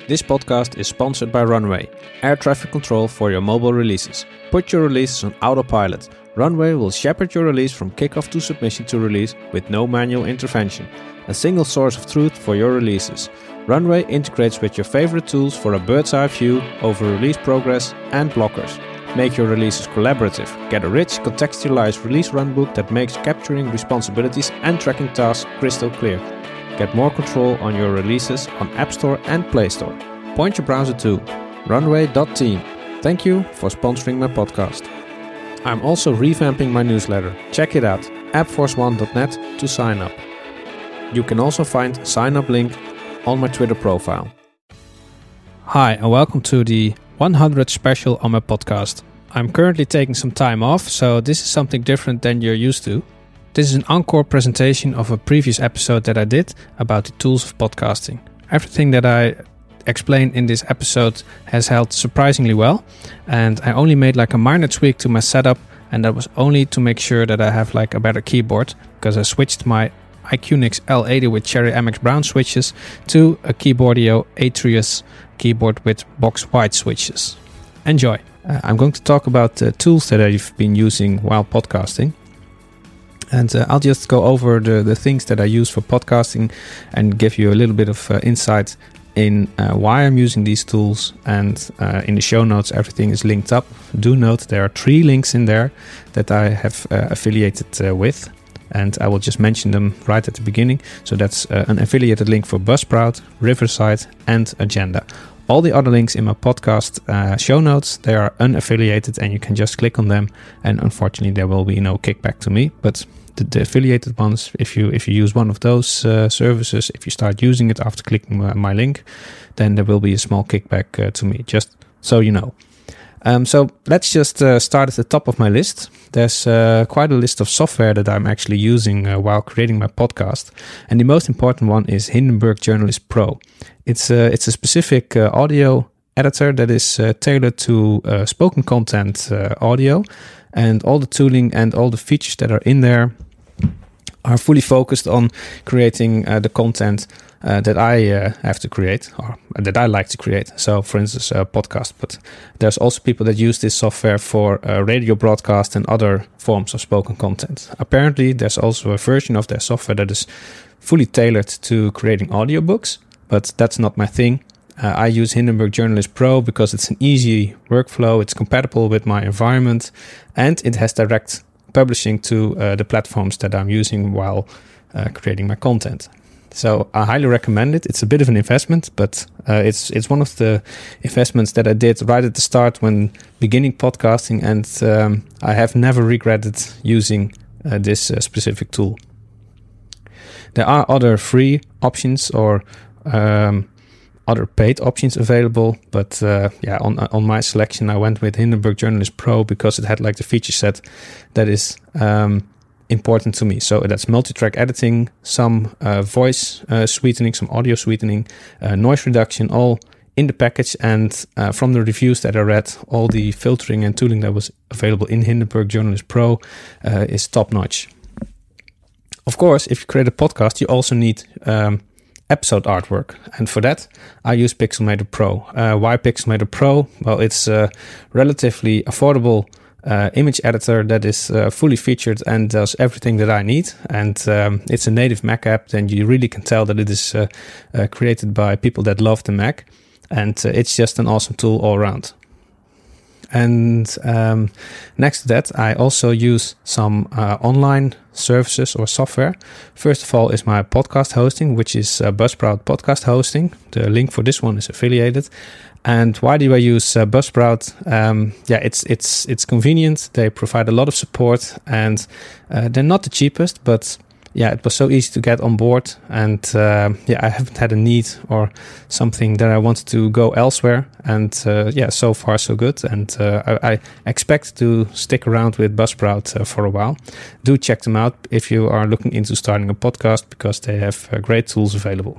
This podcast is sponsored by Runway, air traffic control for your mobile releases. Put your releases on autopilot. Runway will shepherd your release from kickoff to submission to release with no manual intervention. A single source of truth for your releases. Runway integrates with your favorite tools for a bird's eye view over release progress and blockers. Make your releases collaborative. Get a rich, contextualized release runbook that makes capturing responsibilities and tracking tasks crystal clear. Get more control on your releases on App Store and Play Store. Point your browser to runway.team. Thank you for sponsoring my podcast. I'm also revamping my newsletter. Check it out, appforce1.net to sign up. You can also find a sign up link on my Twitter profile. Hi and welcome to the 100th special on my podcast. I'm currently taking some time off, so this is something different than you're used to. This is an encore presentation of a previous episode that I did about the tools of podcasting. Everything that I explained in this episode has held surprisingly well, and I only made like a minor tweak to my setup, and that was only to make sure that I have like a better keyboard, because I switched my iQnix L80 with Cherry MX Brown switches to a Keyboardio Atrius keyboard with box white switches. Enjoy! I'm going to talk about the tools that I've been using while podcasting. And I'll just go over the things that I use for podcasting and give you a little bit of insight in why I'm using these tools. And in the show notes, everything is linked up. Do note there are 3 links in there that I have affiliated with. And I will just mention them right at the beginning. So that's an affiliated link for Buzzsprout, Riverside, and Agenda. All the other links in my podcast show notes, they are unaffiliated and you can just click on them. And unfortunately, there will be no kickback to me. But the affiliated ones, if you use one of those services, if you start using it after clicking my link, then there will be a small kickback to me, just so you know. So let's just start at the top of my list. There's quite a list of software that I'm actually using while creating my podcast. And the most important one is Hindenburg Journalist Pro. It's a specific audio editor that is tailored to spoken content audio. And all the tooling and all the features that are in there are fully focused on creating the content that I have to create, or that I like to create. So, for instance, a podcast. But there's also people that use this software for radio broadcast and other forms of spoken content. Apparently, there's also a version of their software that is fully tailored to creating audiobooks, but that's not my thing. I use Hindenburg Journalist Pro because it's an easy workflow, it's compatible with my environment, and it has direct publishing to the platforms that I'm using while creating my content. So I highly recommend it. It's a bit of an investment, but it's one of the investments that I did right at the start when beginning podcasting, and I have never regretted using this specific tool. There are other free options or other paid options available, but on my selection I went with Hindenburg Journalist Pro because it had like the feature set that is important to me. So that's multi-track editing, some voice sweetening, some audio sweetening, noise reduction, all in the package. And from the reviews that I read, all the filtering and tooling that was available in Hindenburg Journalist Pro is top-notch. Of course, if you create a podcast, you also need episode artwork, and for that I use Pixelmator Pro. Why Pixelmator Pro? Well, it's a relatively affordable image editor that is fully featured and does everything that I need, and it's a native Mac app, then you really can tell that it is created by people that love the Mac, and it's just an awesome tool all around. And next to that, I also use some online services or software. First of all is my podcast hosting, which is Buzzsprout Podcast Hosting. The link for this one is affiliated. And why do I use Buzzsprout? It's convenient. They provide a lot of support, and they're not the cheapest, but it was so easy to get on board, and I haven't had a need or something that I wanted to go elsewhere, and so far so good, and I expect to stick around with Buzzsprout for a while. Do check them out if you are looking into starting a podcast, because they have great tools available.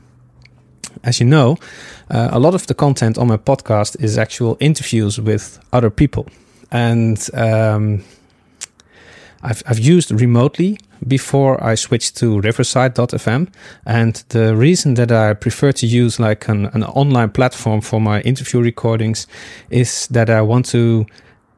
As you know, a lot of the content on my podcast is actual interviews with other people, and I've used remotely before I switched to Riverside.fm, and the reason that I prefer to use like an online platform for my interview recordings is that I want to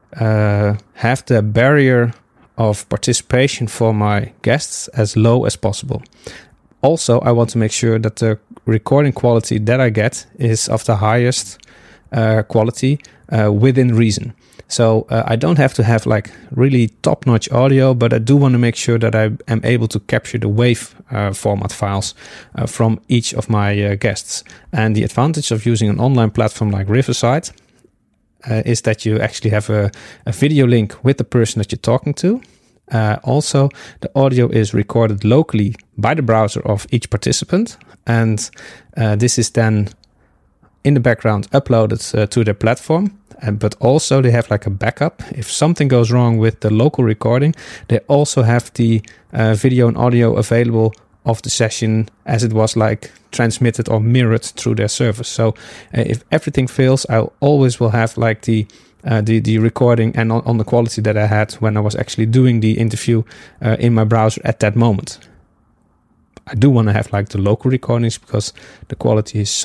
have the barrier of participation for my guests as low as possible. Also, I want to make sure that the recording quality that I get is of the highest quality within reason. So I don't have to have like really top-notch audio, but I do want to make sure that I am able to capture the WAV format files from each of my guests. And the advantage of using an online platform like Riverside is that you actually have a video link with the person that you're talking to. Also, the audio is recorded locally by the browser of each participant, and this is then in the background uploaded to their platform. But also they have like a backup. If something goes wrong with the local recording, they also have the video and audio available of the session as it was like transmitted or mirrored through their service. So if everything fails, I always will have like the recording and on the quality that I had when I was actually doing the interview in my browser at that moment. I do want to have like the local recordings because the quality is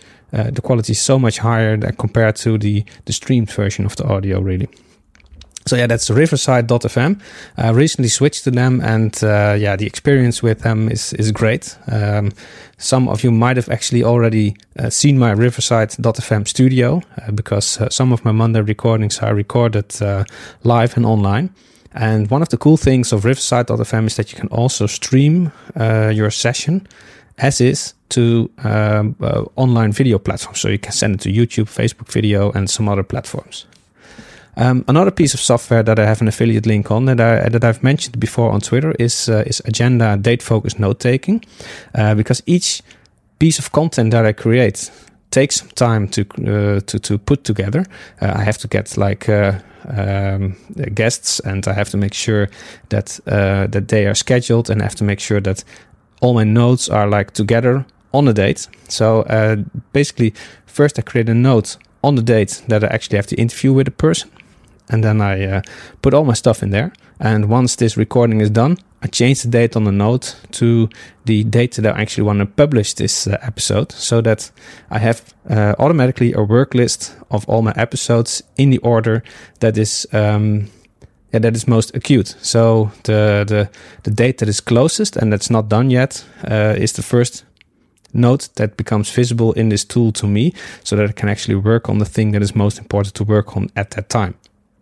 so much higher than compared to the streamed version of the audio, really. So yeah, that's Riverside.fm. I recently switched to them, and the experience with them is great. Some of you might have actually already seen my Riverside.fm studio because some of my Monday recordings I recorded live and online. And one of the cool things of Riverside.fm is that you can also stream your session as is to online video platforms. So you can send it to YouTube, Facebook video, and some other platforms. Another piece of software that I have an affiliate link on that I've mentioned before on Twitter is Agenda date-focused note-taking, because each piece of content that I create takes some time to put together. I have to get like guests, and I have to make sure that they are scheduled, and I have to make sure that all my notes are like together on the date. So basically, first I create a note on the date that I actually have to interview with a person. And then I put all my stuff in there. And once this recording is done, I change the date on the note to the date that I actually want to publish this episode, so that I have automatically a work list of all my episodes in the order that is most acute. So the date that is closest and that's not done yet is the first note that becomes visible in this tool to me, so that I can actually work on the thing that is most important to work on at that time.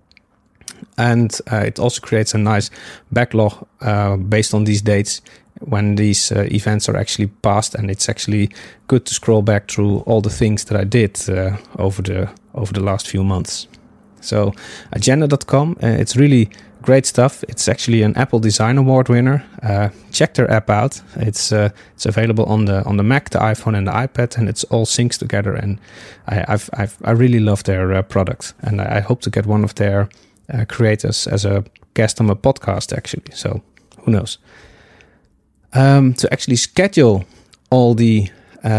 And it also creates a nice backlog based on these dates when these events are actually passed, and it's actually good to scroll back through all the things that I did over the last few months. So agenda.com, it's really great stuff. It's actually an Apple Design Award winner. Check their app out. It's available on the Mac, the iPhone, and the iPad, and it's all syncs together. And I really love their product, and I hope to get one of their creators as a guest on my podcast, actually. So who knows? To actually schedule all the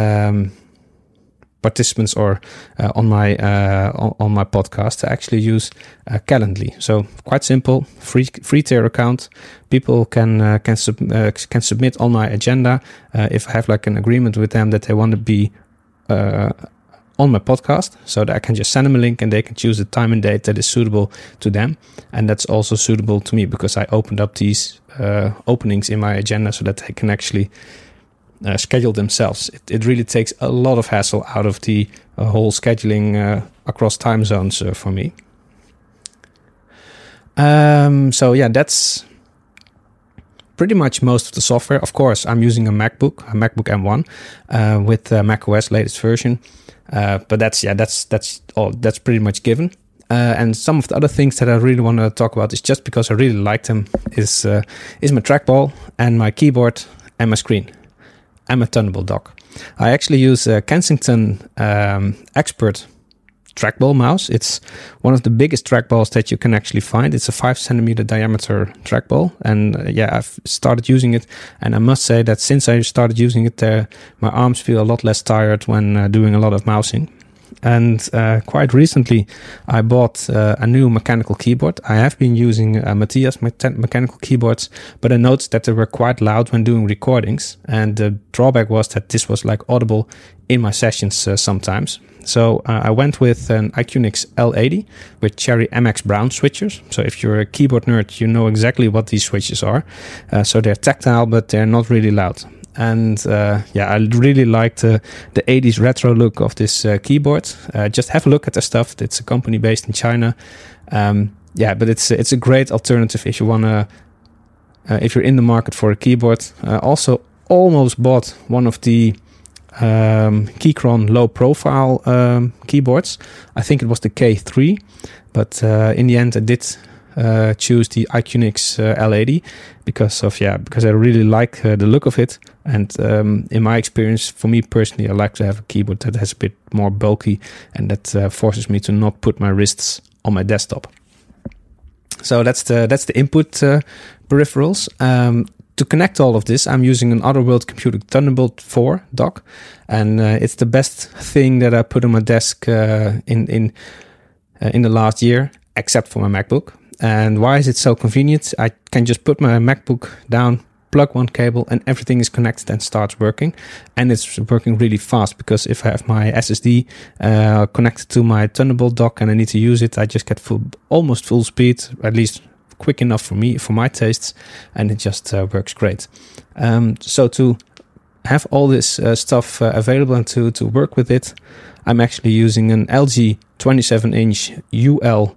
participants or on my podcast, I actually use Calendly. So quite simple, free tier account. People can submit on my agenda if I have like an agreement with them that they want to be on my podcast, so that I can just send them a link and they can choose the time and date that is suitable to them, and that's also suitable to me because I opened up these openings in my agenda so that they can actually schedule themselves. It really takes a lot of hassle out of the whole scheduling across time zones for me. So yeah, that's pretty much most of the software. Of course, I'm using a MacBook M1 with macOS latest version, but that's all. That's pretty much given. And some of the other things that I really want to talk about is just because I really like them is my trackball and my keyboard and my screen. I'm a Thunderbolt dock. I actually use a Kensington Expert trackball mouse. It's one of the biggest trackballs that you can actually find. It's a 5 centimeter diameter trackball, and I've started using it. And I must say that since I started using it, my arms feel a lot less tired when doing a lot of mousing. and quite recently I bought a new mechanical keyboard. I have been using Matthias mechanical keyboards, but I noticed that they were quite loud when doing recordings, and the drawback was that this was like audible in my sessions sometimes. So I went with an Iqnix L80 with Cherry MX Brown switchers. So if you're a keyboard nerd, you know exactly what these switches are. So they're tactile, but they're not really loud. And I really liked the 80s retro look of this keyboard. Just have a look at the stuff. It's a company based in China. But it's a great alternative if you wanna if you're in the market for a keyboard. Also, almost bought one of the Keychron low profile keyboards. I think it was the K3, but in the end I did choose the Iqnix L80 because I really like the look of it, and in my experience, for me personally, I like to have a keyboard that has a bit more bulky and that forces me to not put my wrists on my desktop. So that's the input peripherals. To connect all of this, I'm using an Otherworld Computing Thunderbolt 4 dock, and it's the best thing that I put on my desk in the last year, except for my MacBook. And why is it so convenient? I can just put my MacBook down, plug one cable, and everything is connected and starts working. And it's working really fast, because if I have my SSD connected to my Thunderbolt dock and I need to use it, I just get almost full speed, at least quick enough for my tastes, and it just works great. So to have all this stuff available and to work with it, I'm actually using an LG 27-inch UL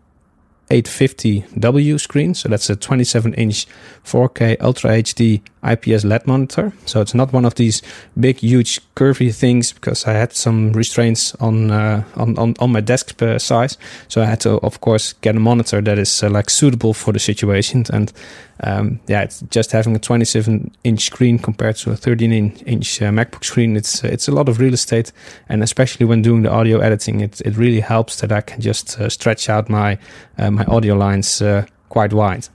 850W screen. So that's a 27-inch 4K Ultra HD IPS LED monitor. So it's not one of these big, huge, curvy things, because I had some restraints on my desk size. So I had to, of course, get a monitor that is suitable for the situation. And it's just having a 27-inch screen compared to a 13-inch MacBook screen. It's a lot of real estate, and especially when doing the audio editing, it really helps that I can just stretch out my my audio lines quite wide.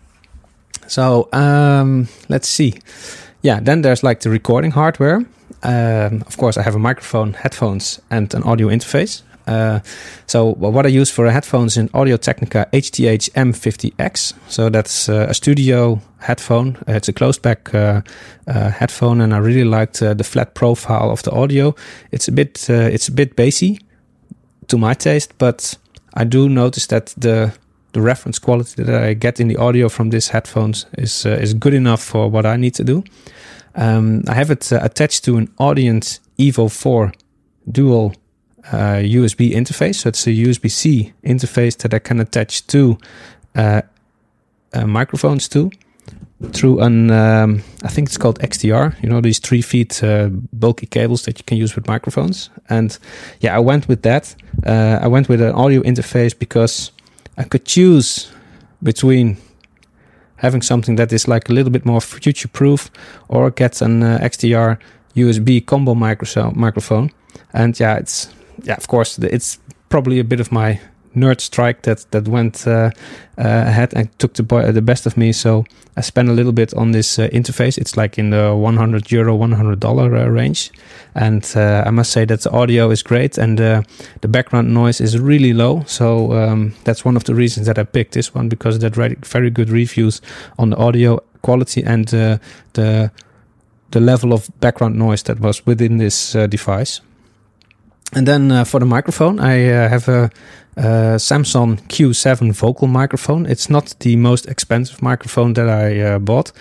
So let's see. Yeah, then there's like the recording hardware. Of course, I have a microphone, headphones, and an audio interface. So what I use for headphones in Audio-Technica HTH M50X. So that's a studio headphone. It's a closed back headphone, and I really liked the flat profile of the audio. It's a bit bassy to my taste, but I do notice that the reference quality that I get in the audio from these headphones is good enough for what I need to do. I have it attached to an Audient Evo 4 dual USB interface. So it's a USB-C interface that I can attach to microphones to through an I think it's called XDR. You know, these 3 feet bulky cables that you can use with microphones. And I went with that. I went with an audio interface because I could choose between having something that is like a little bit more future-proof, or get an XDR USB combo microphone. And of course, it's probably a bit of my nerd strike that went ahead and took the best of me. So I spent a little bit on this interface. It's like in the €100, $100 range. And I must say that the audio is great, and the background noise is really low. So that's one of the reasons that I picked this one, because it had very good reviews on the audio quality and the level of background noise that was within this device. And then for the microphone, I have a Samson Q7 vocal microphone. It's not the most expensive microphone that I bought.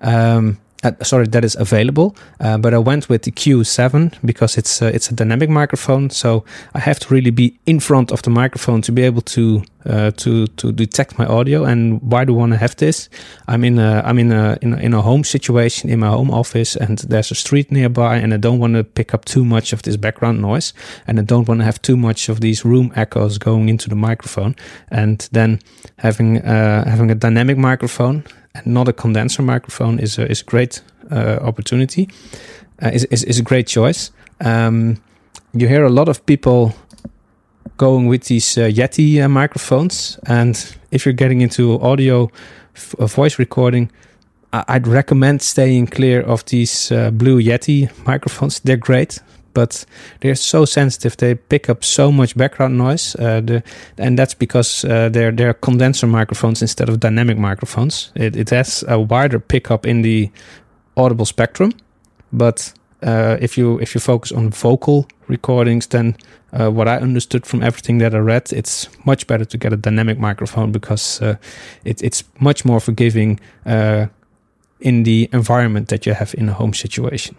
That is available. But I went with the Q7 because it's a dynamic microphone. So I have to really be in front of the microphone to be able to detect my audio. And why do I want to have this? I'm in a home situation, in my home office, and there's a street nearby, and I don't want to pick up too much of this background noise, and I don't want to have too much of these room echoes going into the microphone. And then having a dynamic microphone and not a condenser microphone is a great opportunity. Is a great choice. You hear a lot of people going with these Yeti microphones, and if you're getting into audio voice recording, I'd recommend staying clear of these Blue Yeti microphones. They're great, but they're so sensitive. They pick up so much background noise, and that's because they're condenser microphones instead of dynamic microphones. It has a wider pickup in the audible spectrum, but if you focus on vocal recordings, then what I understood from everything that I read, it's much better to get a dynamic microphone because it's much more forgiving in the environment that you have in a home situation.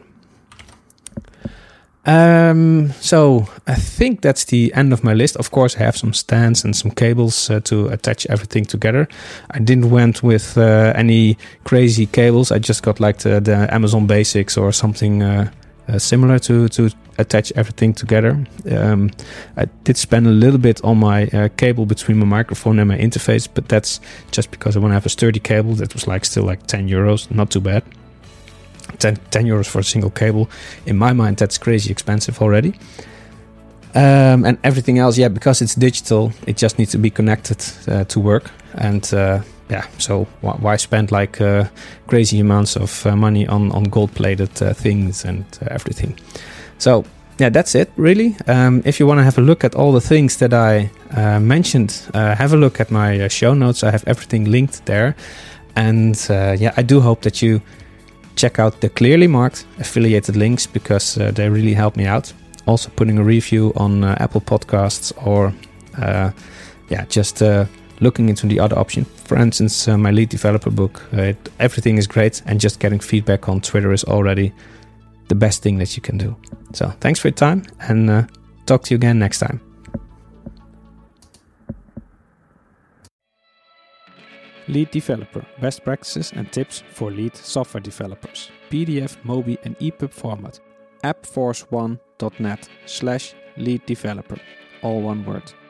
So I think that's the end of my list. Of course, I have some stands and some cables to attach everything together. I didn't went with any crazy cables. I just got like the Amazon Basics or something similar to attach everything together. I did spend a little bit on my cable between my microphone and my interface, but that's just because I want to have a sturdy cable. That was still like €10, not too bad. 10 euros for a single cable. In my mind, that's crazy expensive already. And everything else, because it's digital, it just needs to be connected to work. And so why spend like crazy amounts of money on gold-plated things and everything? So that's it, really. If you want to have a look at all the things that I mentioned, have a look at my show notes. I have everything linked there. And I do hope that you check out the clearly marked affiliated links because they really help me out. Also putting a review on Apple Podcasts or just looking into the other option. For instance, my lead developer book. Everything is great, and just getting feedback on Twitter is already the best thing that you can do. So thanks for your time, and talk to you again next time. Lead Developer, best practices and tips for lead software developers. PDF, Mobi and EPUB format. appforce1.net/lead developer. All one word.